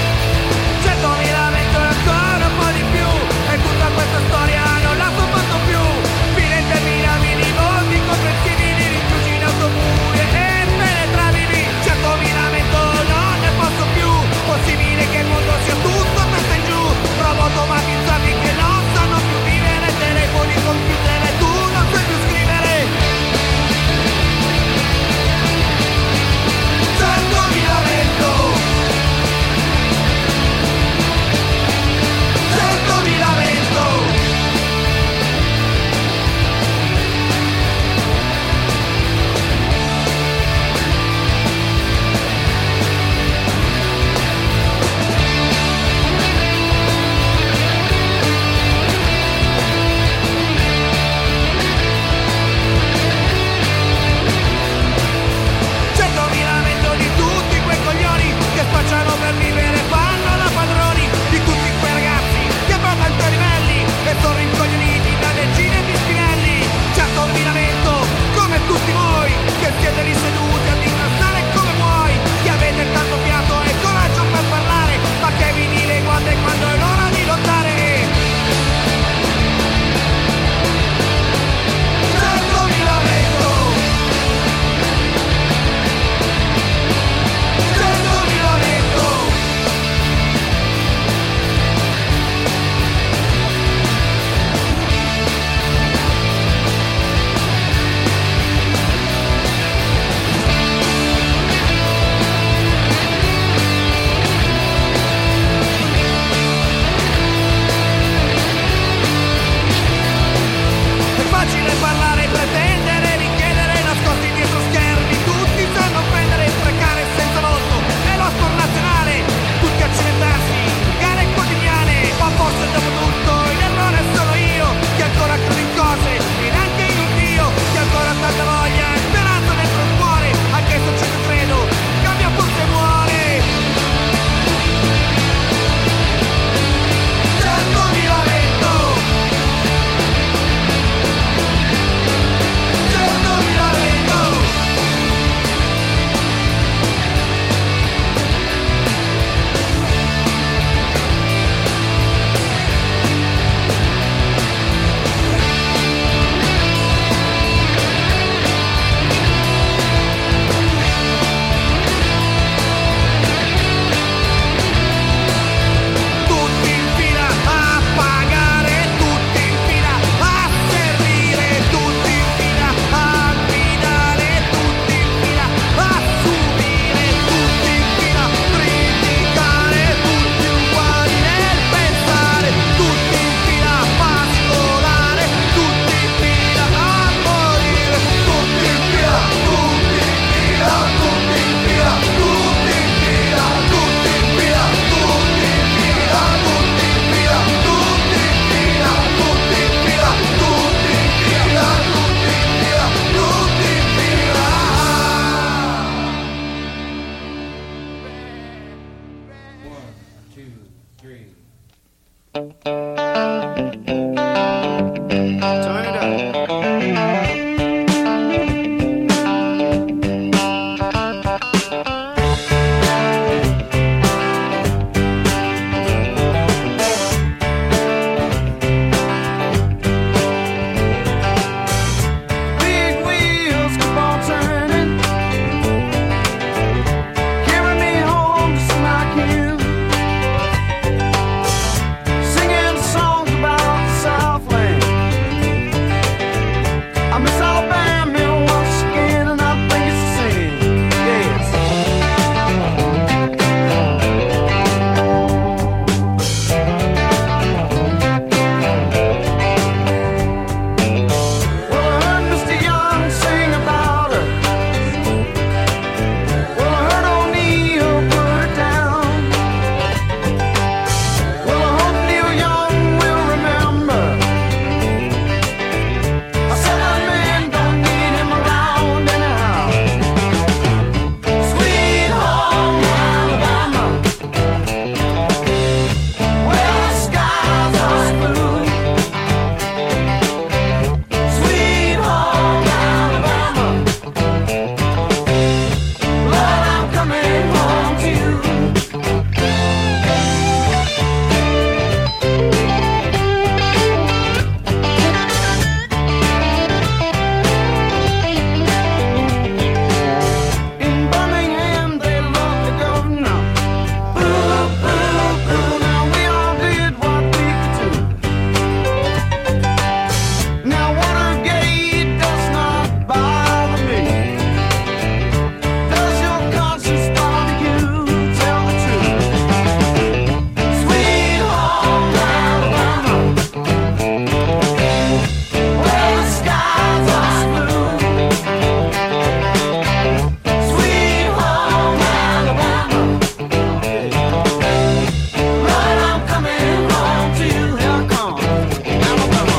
Big wheels keep on turning, carry me home just like you. Singing songs about the Southland. I miss Alabama once again, and I think it's the same. Yes. Well, I heard Mr. Young sing about her. Well, I heard O'Neill put her down. Well, I hope Neil Young will remember. I said that man don't need him around anyhow. Sweet home Alabama, where the skies are blue. Sweet home Alabama, Lord, I'm coming home to you. In Birmingham, they love the governor. Boo, boo, boo. Now we all did what we could do. Now Watergate does not bother me. Does your conscience bother you? Tell the truth. Sweet home Alabama, where the skies are blue. Sweet home Alabama, Lord, I'm coming home to you. Here I come, Alabama.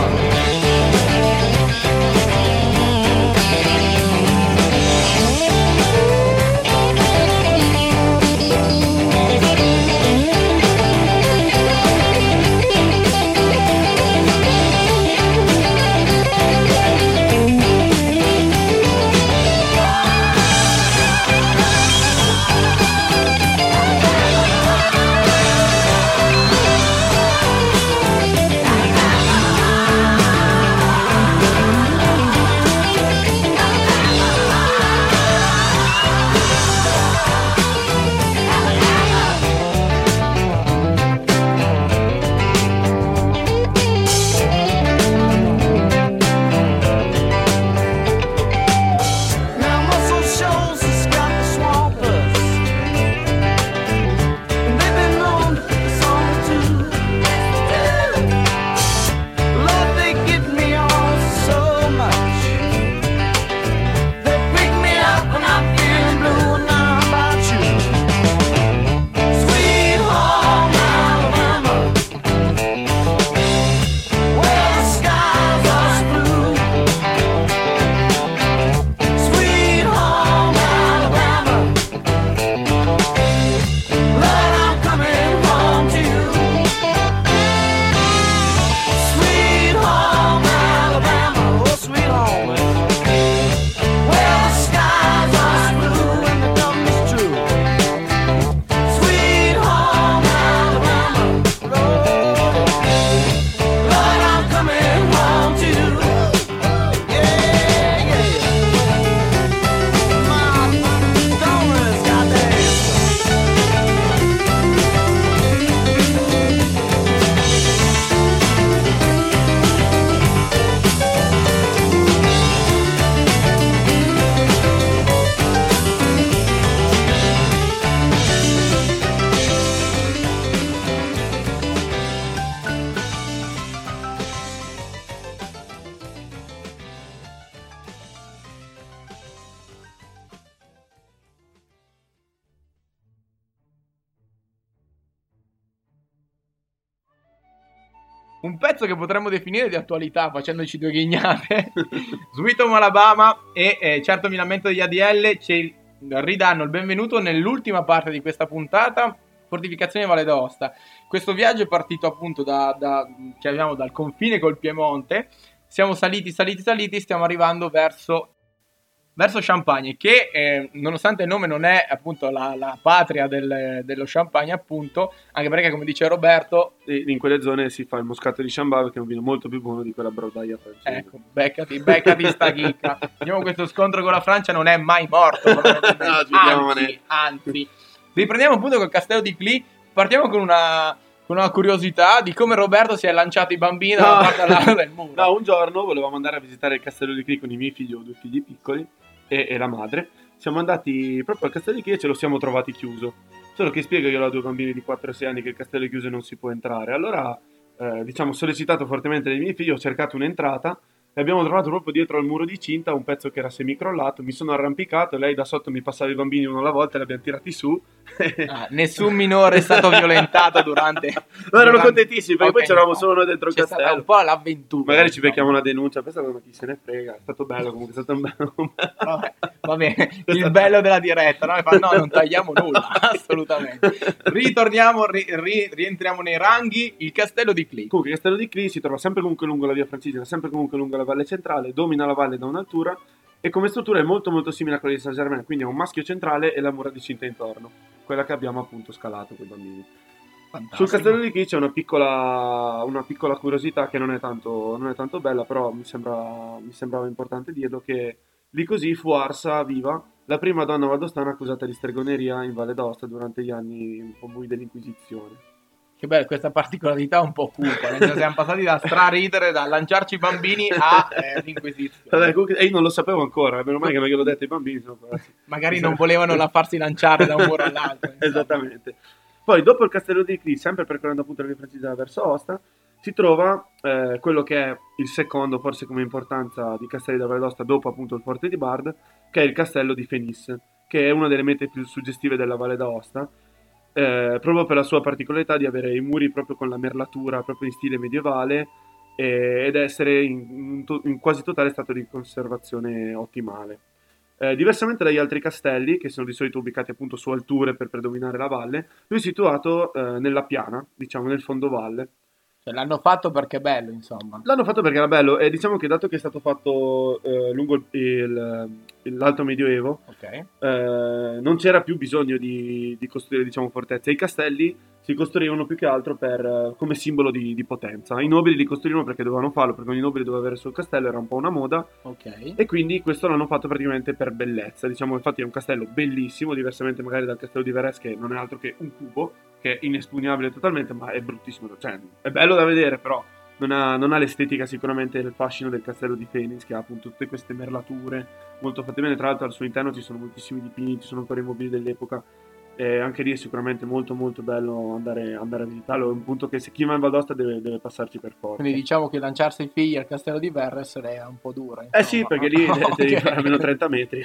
Now Muscle Shoals has got the swampers, and they've been known to pick a song too. Lord, they get me on so much. They pick me up when I'm feeling blue, and now how about you? Sweet home Alabama, where the skies are blue. Sweet home Alabama, Lord, I'm coming home to you. Sweet home Alabama, oh sweet home, where the skies are blue and the government's true. Sweet home Alabama, Lord, I'm coming home to you. Yeah, yeah. My daughter's got the answer. Un pezzo che potremmo definire di attualità facendoci due ghignate. Sweet Home Alabama e Certo mi lamento degli ADL ci ridanno il benvenuto nell'ultima parte di questa puntata fortificazioni di Valle d'Aosta. Questo viaggio è partito appunto chiamiamo dal confine col Piemonte. Siamo saliti, stiamo arrivando verso Champagne, che nonostante il nome non è appunto la patria dello Champagne, appunto, anche perché, come dice Roberto, E in quelle zone si fa il moscato di Chambord, che è un vino molto più buono di quella brodaia francese. ecco, beccati sta chicca. Diciamo, questo scontro con la Francia non è mai morto, No, ci vediamo, anzi. Riprendiamo appunto col castello di Cli. Partiamo con una curiosità di come Roberto si è lanciato i bambini da una parte all'altra del muro. No, un giorno volevamo andare a visitare il castello di Cli con i miei figli, ho 2 figli piccoli e la madre. Siamo andati proprio al castello di Cli e ce lo siamo trovati chiuso. Solo che spiego io a 2 bambini di 4-6 anni che il castello è chiuso e non si può entrare. Allora, diciamo, sollecitato fortemente dai miei figli, ho cercato un'entrata e abbiamo trovato proprio dietro al muro di cinta un pezzo che era semicrollato. Mi sono arrampicato, lei da sotto mi passava i bambini uno alla volta e li abbiamo tirati su. Nessun minore è stato violentato durante... No, erano contentissimi perché poi Ok, c'eravamo no. solo noi dentro il C'è stata castello. un po' l'avventura. Magari ci insomma. becchiamo una denuncia, pensa ma chi se ne frega, è stato bello comunque, è stato un bello. Va bene, il bello della diretta, no? E fa, no, non tagliamo nulla, assolutamente. Ritorniamo, rientriamo nei ranghi, il castello di Cli. Comunque il castello di Cli si trova sempre comunque lungo la via Francigena, sempre comunque lungo la valle centrale, domina la valle da un'altura e come struttura è molto molto simile a quella di Saint-Germain, quindi ha un maschio centrale e la mura di cinta intorno, quella che abbiamo appunto scalato con i bambini. Fantastico. Sul castello di Cli c'è una piccola curiosità che non è tanto bella, però mi sembrava importante dirlo, che lì così fu arsa viva la prima donna valdostana accusata di stregoneria in Valle d'Aosta durante gli anni un po' bui dell'Inquisizione. Che bello, questa particolarità un po' cupa, nel senso, siamo passati da straridere, da lanciarci i bambini all'inquisizione. Vabbè, comunque, e io non lo sapevo ancora, meno male che non gliel'ho detto ai bambini. Magari non volevano farsi lanciare da un muro all'altro. insomma. Esattamente. Poi dopo il castello di Cli, sempre percorrendo appunto la via Francigena verso Aosta, si trova quello che è il secondo, forse come importanza, di castelli della Valle d'Aosta dopo appunto il Forte di Bard, che è il castello di Fénis, che è una delle mete più suggestive della Valle d'Aosta, proprio per la sua particolarità di avere i muri proprio con la merlatura, proprio in stile medievale, ed essere in quasi totale stato di conservazione ottimale. Diversamente dagli altri castelli, che sono di solito ubicati appunto su alture per predominare la valle, lui è situato nella piana, diciamo nel fondovalle. Cioè, l'hanno fatto perché è bello, insomma. L'hanno fatto perché era bello e diciamo che dato che è stato fatto lungo l'Alto Medioevo, Ok. non c'era più bisogno di costruire, diciamo, fortezze. I castelli si costruivano più che altro come simbolo di potenza. I nobili li costruivano perché dovevano farlo, perché ogni nobile doveva avere il suo castello, era un po' una moda, Ok. e quindi questo l'hanno fatto praticamente per bellezza. Diciamo, infatti è un castello bellissimo, diversamente magari dal castello di Verres, che non è altro che un cubo, che è inespugnabile totalmente, ma è bruttissimo. Cioè, è bello da vedere, però non ha l'estetica sicuramente e il fascino del castello di Fénis, che ha appunto tutte queste merlature molto fatte bene. Tra l'altro al suo interno ci sono moltissimi dipinti, ci sono ancora i mobili dell'epoca, e anche lì è sicuramente molto molto bello andare a visitarlo. È un punto che se chi va in Val d'Aosta deve passarci per forza. Quindi diciamo che lanciarsi i figli al castello di Verres è un po' dura. Eh sì, insomma. perché lì devi Ok. fare almeno 30 metri.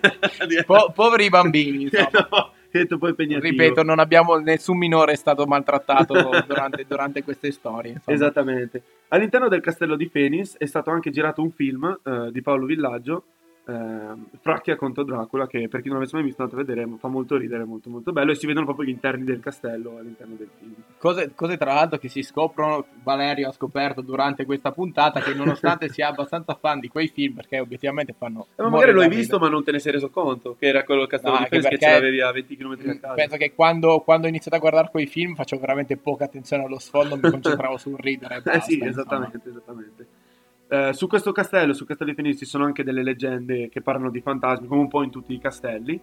Poveri bambini, insomma. No, è troppo impegnativo. Ripeto, non abbiamo nessun minore è stato maltrattato durante queste storie. insomma. Esattamente. All'interno del castello di Fénis è stato anche girato un film di Paolo Villaggio, Fracchia contro Dracula, che per chi non l'avesse mai visto andate a vedere, fa molto ridere, molto molto bello, e si vedono proprio gli interni del castello all'interno del film. Cose tra l'altro che si scoprono, Valerio ha scoperto durante questa puntata, che nonostante sia abbastanza fan di quei film, perché obiettivamente fanno... Ma magari morire lo hai da visto ridere. ma non te ne sei reso conto che era quello il castello No, di anche Fénis, che perché- ce l'avevi a 20 km a casa. Penso che quando ho iniziato a guardare quei film facevo veramente poca attenzione allo sfondo, mi concentravo sul ridere e basta, Sì, insomma. esattamente. Su questo castello, sul castello di Fénis, ci sono anche delle leggende che parlano di fantasmi, come un po' in tutti i castelli.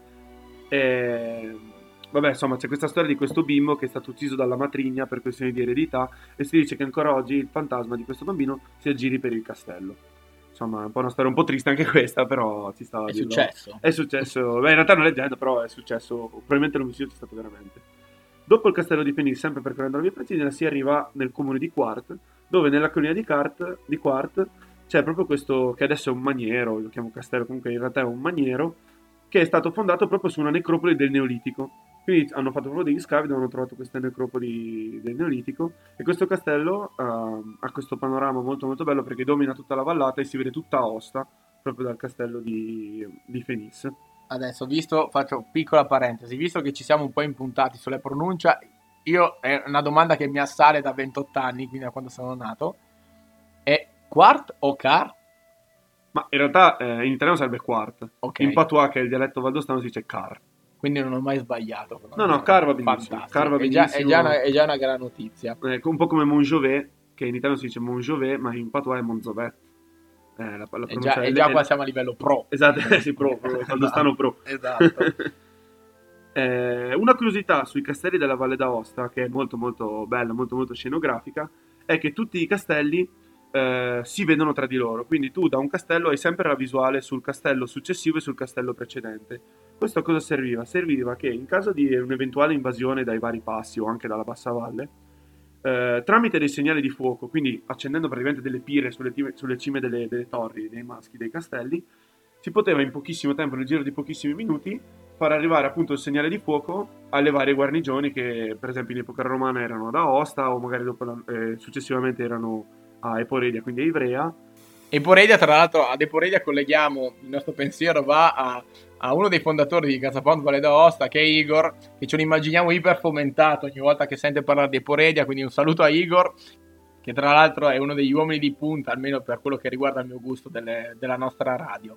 Vabbè, insomma, c'è questa storia di questo bimbo che è stato ucciso dalla matrigna per questioni di eredità, e si dice che ancora oggi il fantasma di questo bambino si aggiri per il castello. Insomma, è un po' una storia un po' triste anche questa, però ci stava a È dirlo. successo. È successo, beh, in realtà è una leggenda, però è successo, probabilmente l'omicidio c'è stato veramente. Dopo il castello di Fénis, sempre percorrendo la via Francigena, si arriva nel comune di Quart, dove nella collina di Quart c'è proprio questo, che adesso è un maniero, lo chiamo castello, comunque in realtà è un maniero, che è stato fondato proprio su una necropoli del Neolitico. Quindi hanno fatto proprio degli scavi dove hanno trovato queste necropoli del Neolitico, e questo castello ha questo panorama molto molto bello perché domina tutta la vallata e si vede tutta Aosta proprio dal castello di Fénis. adesso, visto, faccio piccola parentesi, visto che ci siamo un po' impuntati sulle pronuncia, è una domanda che mi assale da 28 anni, quindi da quando sono nato, è quart o car? Ma in realtà in italiano sarebbe quart. Ok. In patois, che è il dialetto valdostano, si dice car. Quindi non ho mai sbagliato. No, car va benissimo. Fantastico. Car va È già benissimo. una gran notizia. Un po' come Monjovet, che in italiano si dice Monjovet, ma in patois è Monzovet. La pronuncia E già qua siamo a livello pro. Esatto, sì, pro, valdostano pro. Esatto. Una curiosità sui castelli della Valle d'Aosta, che è molto molto bella, molto molto scenografica, è che tutti i castelli si vedono tra di loro. Quindi tu da un castello hai sempre la visuale sul castello successivo e sul castello precedente. Questo a cosa serviva? Serviva che in caso di un'eventuale invasione dai vari passi o anche dalla bassa valle, tramite dei segnali di fuoco, quindi accendendo praticamente delle pire sulle cime delle torri, dei maschi, dei castelli, si poteva in pochissimo tempo, nel giro di pochissimi minuti, far arrivare appunto il segnale di fuoco alle varie guarnigioni che per esempio in epoca romana erano ad Aosta o magari successivamente erano a Eporedia, quindi a Ivrea. Eporedia, tra l'altro, ad Eporedia colleghiamo il nostro pensiero, va a uno dei fondatori di Casa Pound Valle d'Aosta, che è Igor, che ce lo immaginiamo iper fomentato ogni volta che sente parlare di Eporedia, quindi un saluto a Igor, che tra l'altro è uno degli uomini di punta, almeno per quello che riguarda il mio gusto della nostra radio.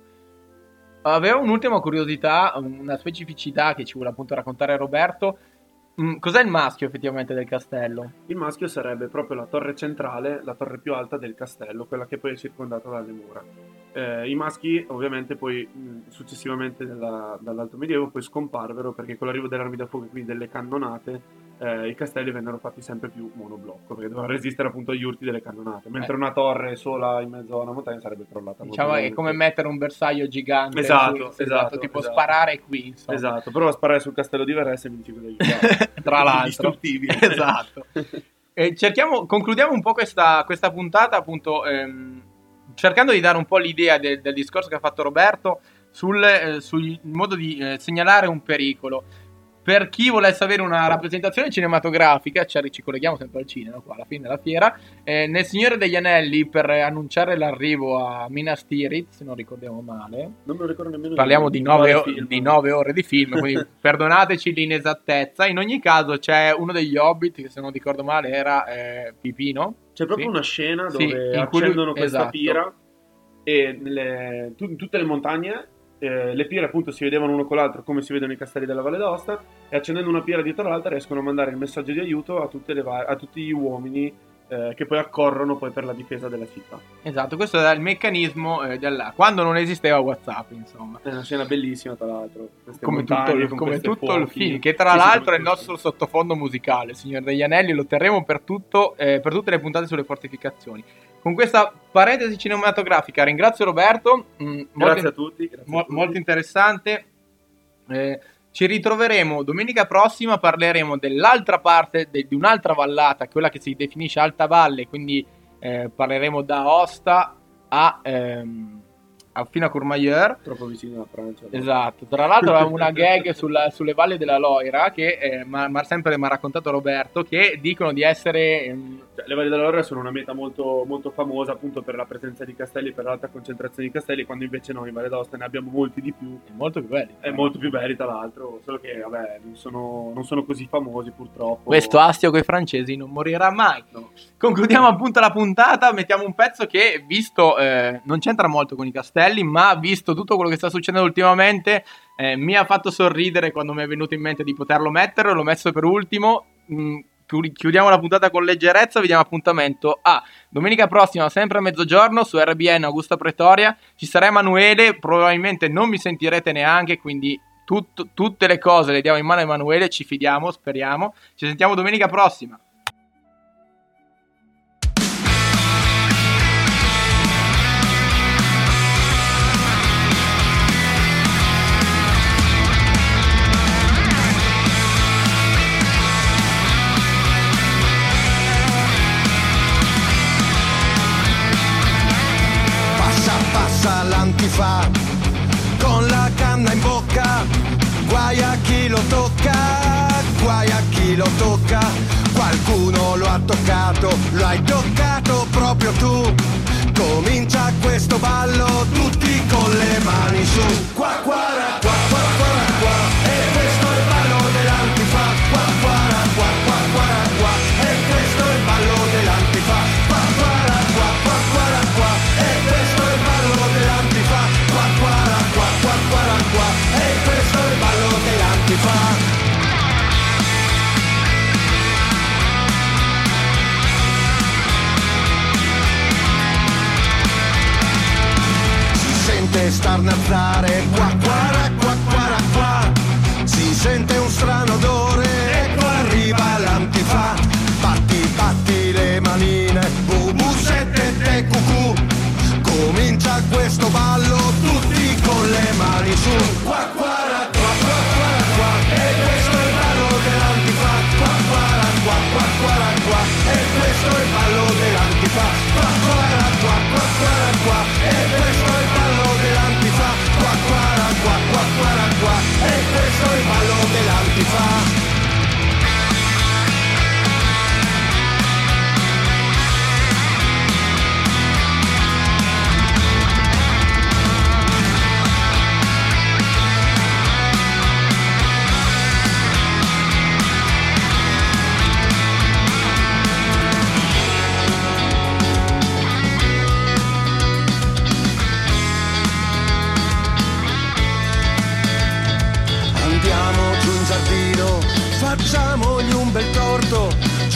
Avevo un'ultima curiosità, una specificità che ci vuole appunto raccontare Roberto. Cos'è il maschio effettivamente del castello? Il maschio sarebbe proprio la torre centrale, la torre più alta del castello, quella che poi è circondata dalle mura. I maschi ovviamente poi successivamente dall'Alto Medioevo poi scomparvero perché con l'arrivo delle armi da fuoco e quindi delle cannonate i castelli vennero fatti sempre più monoblocco perché dovevano resistere appunto agli urti delle cannonate, mentre una torre sola in mezzo a una montagna sarebbe crollata. Diciamo è come mettere un bersaglio gigante. Esatto, tipo sparare qui, insomma. Esatto, prova a sparare sul castello di Verres e mi dici cosa aiutare. Tra l'altro. Distruttivi. Esatto. Concludiamo un po' questa puntata appunto cercando di dare un po' l'idea del discorso che ha fatto Roberto sul modo di segnalare un pericolo. Per chi volesse avere una rappresentazione cinematografica, ci colleghiamo sempre al cinema, qua alla fine della fiera, nel Signore degli Anelli, per annunciare l'arrivo a Minas Tirith, se non ricordiamo male, Non me lo ricordo nemmeno. parliamo di 9 ore di film, quindi perdonateci l'inesattezza. In ogni caso c'è uno degli Hobbit, che se non ricordo male era Pipino. C'è proprio Sì. una scena Sì, dove in cui lui- accendono questa esatto. pira e in tutte le montagne le pire appunto si vedevano uno con l'altro come si vedono i castelli della Valle d'Aosta e accendendo una pira dietro l'altra riescono a mandare il messaggio di aiuto a tutti gli uomini che poi accorrono poi per la difesa della città. Esatto, questo era il meccanismo quando non esisteva WhatsApp, insomma. È una scena bellissima tra l'altro. Queste Come montagne con come questi tutto il fuochi. film, che tra Sì, l'altro è il come nostro sottofondo musicale, Signore degli Anelli, lo terremo per tutte le puntate sulle fortificazioni. Con questa parentesi cinematografica ringrazio Roberto, Grazie a tutti. molto interessante. Ci ritroveremo domenica prossima, parleremo dell'altra parte, di un'altra vallata, quella che si definisce Alta Valle, quindi parleremo da Aosta fino a Courmayeur. Troppo vicino alla Francia. Esatto, tra l'altro avevamo una gag sulle valli della Loira che sempre mi ha raccontato Roberto, che dicono di essere Le Valli della Loira sono una meta molto, molto famosa appunto per la presenza di castelli, per l'alta concentrazione di castelli, quando invece noi in Valle d'Aosta ne abbiamo molti di più. molto più belli. È molto più belli tra l'altro, solo che vabbè non sono così famosi purtroppo. Questo astio coi francesi non morirà mai. No. Concludiamo appunto la puntata, mettiamo un pezzo che, visto non c'entra molto con i castelli, ma visto tutto quello che sta succedendo ultimamente, mi ha fatto sorridere quando mi è venuto in mente di poterlo mettere, l'ho messo per ultimo. Chiudiamo la puntata con leggerezza, vi diamo appuntamento a domenica prossima, sempre a mezzogiorno, su RBN Augusta Pretoria. Ci sarà Emanuele, probabilmente non mi sentirete neanche, quindi tutte le cose le diamo in mano a Emanuele, ci fidiamo, speriamo. Ci sentiamo domenica prossima. Passa l'antifa con la canna in bocca, guai a chi lo tocca, guai a chi lo tocca. Qualcuno lo ha toccato, lo hai toccato proprio tu. Comincia questo ballo tutti con le mani su. Qua qua ra, qua qua ra.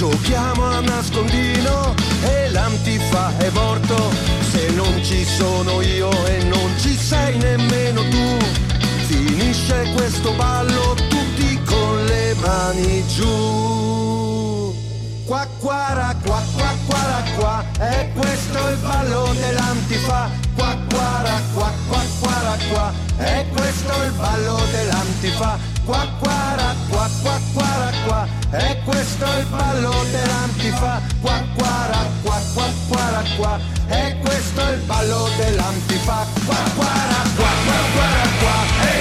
Giochiamo a nascondino e l'antifa è morto. Se non ci sono io e non ci sei nemmeno tu, finisce questo ballo tutti con le mani giù. Qua qua qua qua qua qua, è questo il ballo dell'antifa. Qua qua qua qua qua qua, è questo il ballo dell'antifa. Qua qua qua qua qua qua, è questo il ballo dell'antifa. Qua qua qua qua qua qua, è questo il ballo dell'antifa. Qua qua qua qua qua,